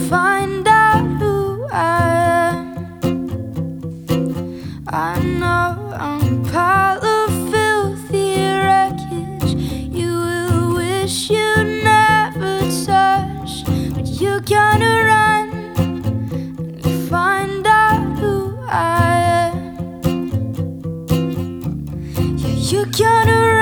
find out who I am. I know I'm a pile of filthy wreckage you will wish you never touched, but you're gonna run and you find out who I am. Yeah, you're gonna run.